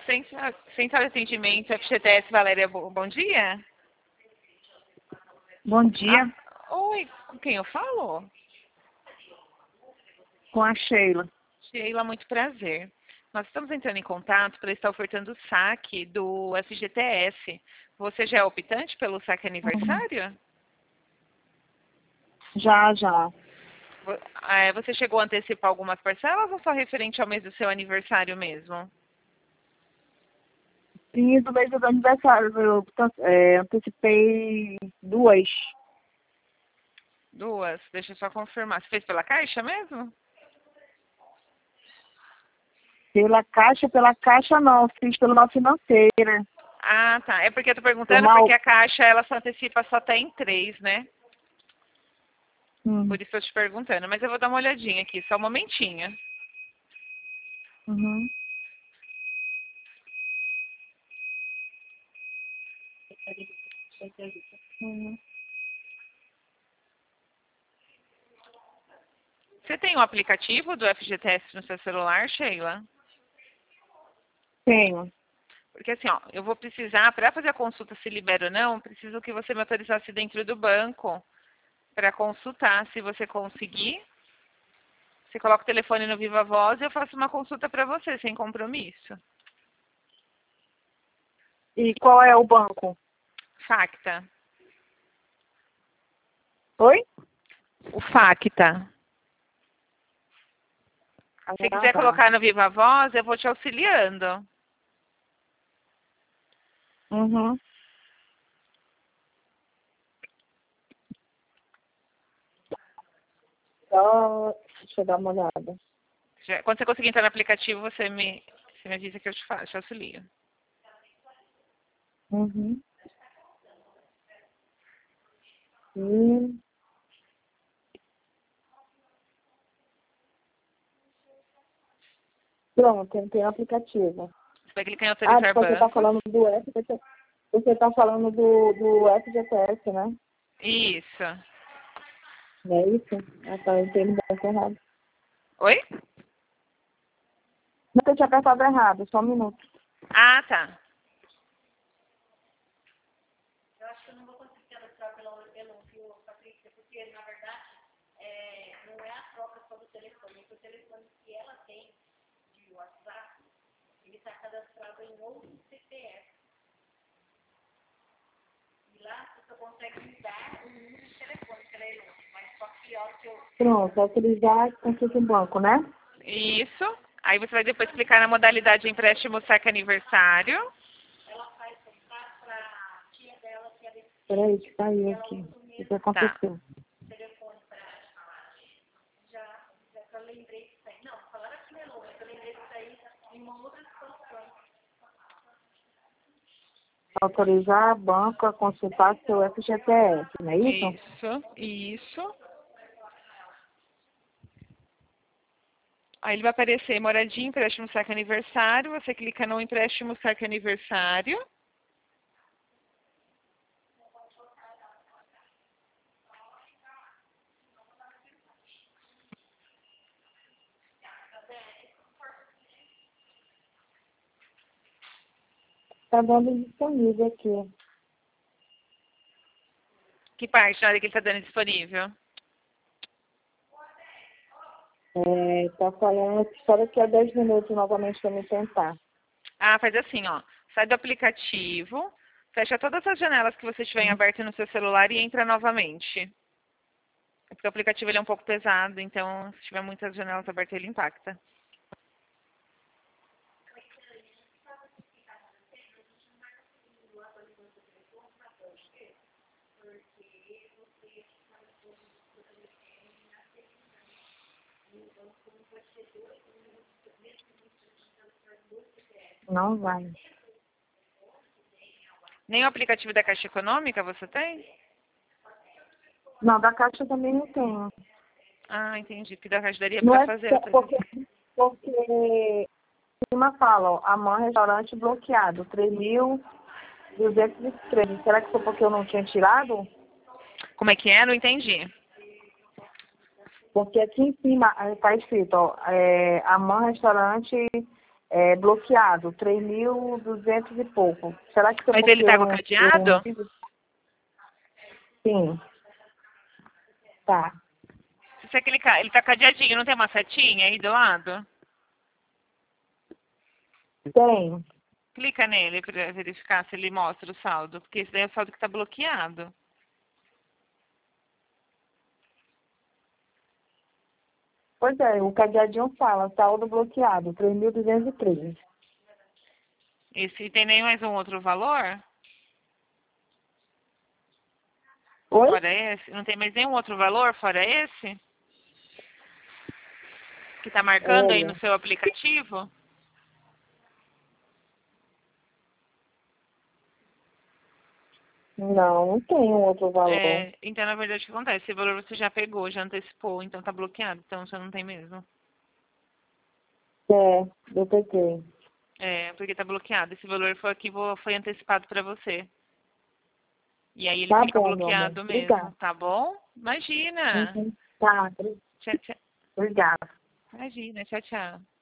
Central de Atendimento FGTS, Valéria, bom dia. Bom dia, Oi, com quem eu falo? com a Sheila. Sheila, muito prazer. Nós estamos entrando em contato para estar ofertando o saque do FGTS. Você já é optante pelo saque aniversário? Já. Você chegou a antecipar algumas parcelas ou só referente ao mês do seu aniversário mesmo? Sim, do mês do meu aniversário, eu antecipei 2. Duas, deixa eu só confirmar. Você fez pela Caixa mesmo? Pela caixa não, fiz pelo nosso financeira. Ah, tá. É porque eu tô perguntando Mal. porque a Caixa, ela só antecipa só até em 3, né? Hum. Por isso eu tô te perguntando. Mas eu vou dar uma olhadinha aqui, só um momentinho. Uhum. Uhum. Você tem o aplicativo do FGTS no seu celular, Sheila? Tenho. Porque assim, ó, eu vou precisar, para fazer a consulta se libera ou não, preciso que você me autorizasse dentro do banco para consultar. Se você conseguir, você coloca o telefone no Viva Voz e eu faço uma consulta para você, sem compromisso. E qual é o banco? Facta. Oi? O Facta. Se quiser Tá. colocar no Viva Voz, eu vou te auxiliando. Uhum. Só, deixa eu dar uma olhada. Quando você conseguir entrar no aplicativo, você me avisa que eu te auxilio. Uhum. E pronto, tem o aplicativo. Você vai clicar em autorizar Você está bancos. falando do FGTS. Você está falando do FGTS, né? Isso. Não é isso? Ah, tá, eu entendi bem errado. Oi? Não, eu tinha apertado errado, só um minuto. Ah, tá. Pronto, autorizar consulta em banco, né? Isso. Aí você vai depois clicar na modalidade de empréstimo saque aniversário. Peraí, que caiu aqui. O que Tá. aconteceu? Autorizar banco a consultar seu FGTS, não é isso? Isso. Aí ele vai aparecer moradia, empréstimo saque aniversário. Você clica no empréstimo saque aniversário. Está dando disponível aqui. Que parte na hora que ele está dando disponível? Está falando que só daqui a 10 minutos novamente para me tentar. Ah, faz assim, ó. Sai do aplicativo, fecha todas as janelas que você tiver em aberto no seu celular e entra novamente. É porque o aplicativo ele é um pouco pesado, então se tiver muitas janelas abertas ele impacta. Não vai. Nem o aplicativo da Caixa Econômica você tem? Não, da Caixa também não tenho. Ah, entendi. Porque da Caixa daria Não para é fazer a porque cima fala, ó, a mãe restaurante bloqueado, 3.213. Será que foi porque eu não tinha tirado? Como é que é? Não entendi. Porque aqui em cima está escrito, ó, a mãe restaurante bloqueado, 3.200 e pouco. Será que Mas ele tá com cadeado? Sim. Tá. Se você clicar, ele tá cadeadinho, não tem uma setinha aí do lado? Tem. Clica nele para verificar se ele mostra o saldo, porque esse daí é o saldo que tá bloqueado. Pois é, o cadeadinho fala, saldo bloqueado, 3.203. Esse tem nem mais um outro valor? Oi? Fora esse? Não tem mais nenhum outro valor fora esse? Que tá marcando aí Olha, no seu aplicativo? não tem um outro valor. Então, na verdade, o que acontece? Esse valor você já pegou, já antecipou, então tá bloqueado, então você não tem mesmo. Eu peguei. Porque tá bloqueado. Esse valor foi aqui, foi antecipado para você. E aí ele Tá fica bom, meu amor. bloqueado mesmo, Obrigada. tá bom? Imagina. Tá, Tchau, tchau. obrigada. Imagina, tchau, tchau.